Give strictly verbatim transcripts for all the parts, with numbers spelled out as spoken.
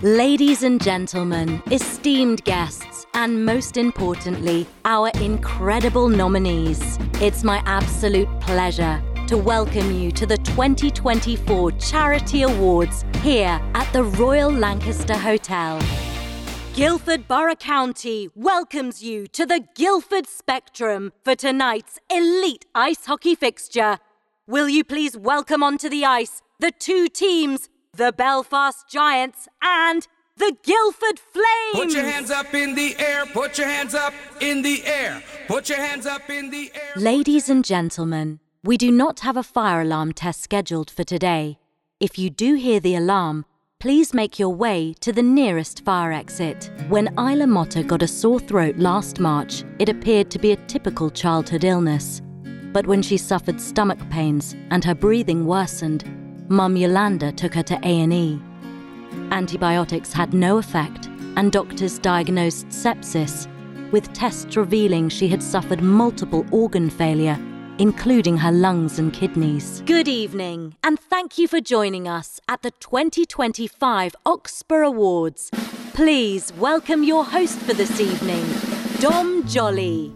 Ladies and gentlemen, esteemed guests, and most importantly, our incredible nominees, it's my absolute pleasure to welcome you to the twenty twenty-four Charity Awards here at the Royal Lancaster Hotel. Guildford Borough County welcomes you to the Guildford Spectrum for tonight's elite ice hockey fixture. Will you please welcome onto the ice the two teams, the Belfast Giants and the Guildford Flames? Put your hands up in the air, put your hands up in the air, put your hands up in the air. Ladies and gentlemen, we do not have a fire alarm test scheduled for today. If you do hear the alarm, please make your way to the nearest fire exit. When Isla Motta got a sore throat last March, it appeared to be a typical childhood illness. But when she suffered stomach pains and her breathing worsened, Mum Yolanda took her to A and E. Antibiotics had no effect, and doctors diagnosed sepsis, with tests revealing she had suffered multiple organ failure, including her lungs and kidneys. Good evening, and thank you for joining us at the twenty twenty-five Oxburgh Awards. Please welcome your host for this evening, Dom Jolly.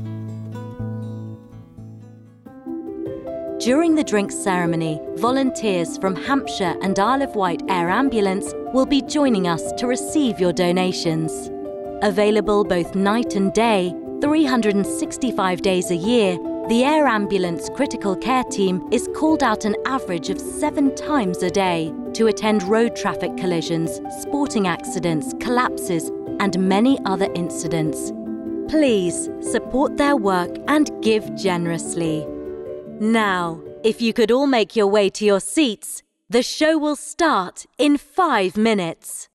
During the drinks ceremony, volunteers from Hampshire and Isle of Wight Air Ambulance will be joining us to receive your donations. Available both night and day, three hundred sixty-five days a year, the Air Ambulance Critical Care Team is called out an average of seven times a day to attend road traffic collisions, sporting accidents, collapses, and many other incidents. Please support their work and give generously. Now, if you could all make your way to your seats, the show will start in five minutes.